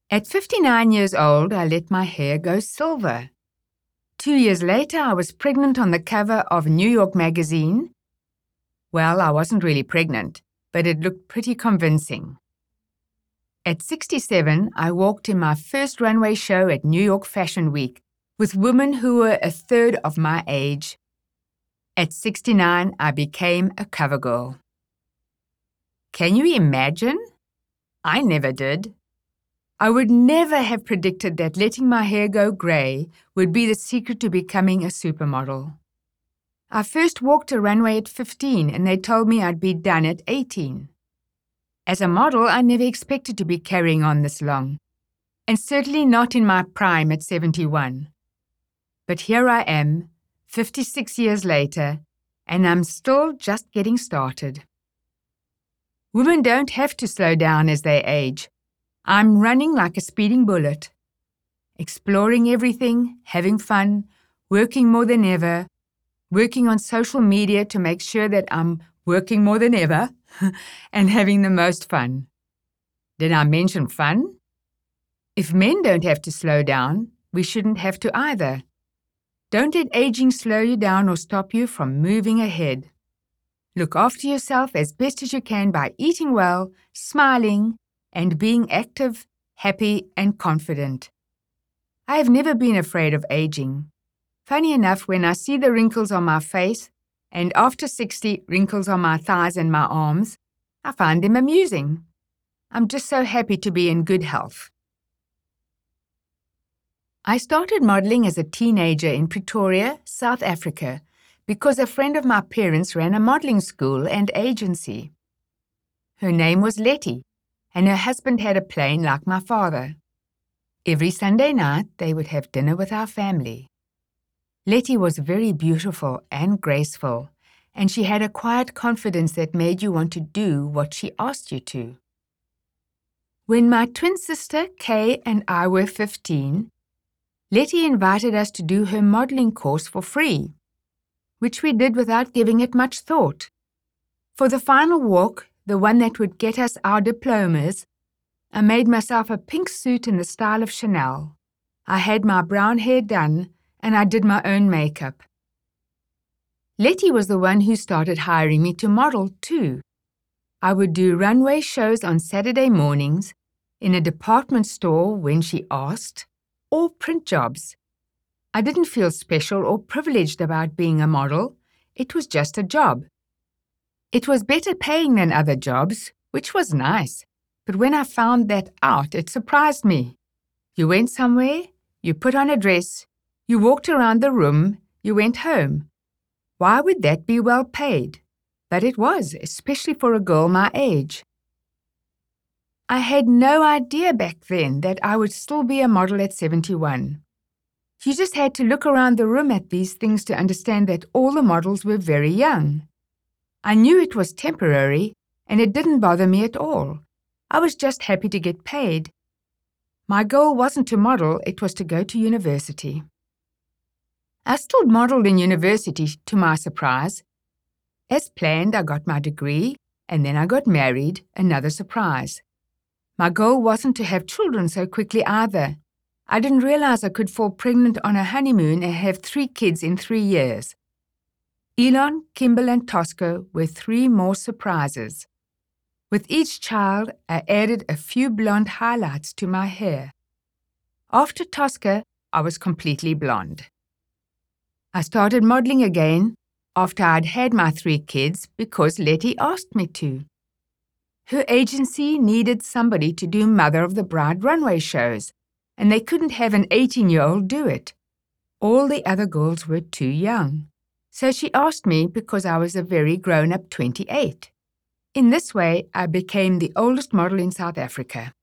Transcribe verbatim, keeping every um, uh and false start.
At fifty-nine years old, I let my hair go silver. Two years later, I was pregnant on the cover of New York magazine. Well, I wasn't really pregnant, but it looked pretty convincing. At sixty-seven, I walked in my first runway show at New York Fashion Week with women who were a third of my age. At sixty-nine, I became a cover girl. Can you imagine? I never did. I would never have predicted that letting my hair go grey would be the secret to becoming a supermodel. I first walked a runway at fifteen and they told me I'd be done at eighteen. As a model, I never expected to be carrying on this long, and certainly not in my prime at seventy-one. But here I am, fifty-six years later, and I'm still just getting started. Women don't have to slow down as they age. I'm running like a speeding bullet, exploring everything, having fun, working more than ever, working on social media to make sure that I'm working more than ever, and having the most fun. Did I mention fun? If men don't have to slow down, we shouldn't have to either. Don't let aging slow you down or stop you from moving ahead. Look after yourself as best as you can by eating well, smiling, and being active, happy, and confident. I have never been afraid of aging. Funny enough, when I see the wrinkles on my face, and after sixty, wrinkles on my thighs and my arms, I find them amusing. I'm just so happy to be in good health. I started modeling as a teenager in Pretoria, South Africa, because a friend of my parents ran a modeling school and agency. Her name was Letty, and her husband had a plane like my father. Every Sunday night, they would have dinner with our family. Letty was very beautiful and graceful, and she had a quiet confidence that made you want to do what she asked you to. When my twin sister, Kay, and I were fifteen, Letty invited us to do her modeling course for free, which we did without giving it much thought. For the final walk, the one that would get us our diplomas, I made myself a pink suit in the style of Chanel. I had my brown hair done, and I did my own makeup. Letty was the one who started hiring me to model too. I would do runway shows on Saturday mornings, in a department store when she asked, or print jobs. I didn't feel special or privileged about being a model. It was just a job. It was better paying than other jobs, which was nice. But when I found that out, it surprised me. You went somewhere, you put on a dress, you walked around the room, you went home. Why would that be well paid? But it was, especially for a girl my age. I had no idea back then that I would still be a model at seventy-one. You just had to look around the room at these things to understand that all the models were very young. I knew it was temporary, and it didn't bother me at all. I was just happy to get paid. My goal wasn't to model, it was to go to university. I still modeled in university, to my surprise. As planned, I got my degree, and then I got married, another surprise. My goal wasn't to have children so quickly either. I didn't realize I could fall pregnant on a honeymoon and have three kids in three years. Elon, Kimball, and Tosca were three more surprises. With each child, I added a few blonde highlights to my hair. After Tosca, I was completely blonde. I started modeling again after I'd had my three kids because Letty asked me to. Her agency needed somebody to do Mother of the Bride runway shows, and they couldn't have an eighteen-year-old do it. All the other girls were too young. So she asked me because I was a very grown-up twenty-eight. In this way, I became the oldest model in South Africa.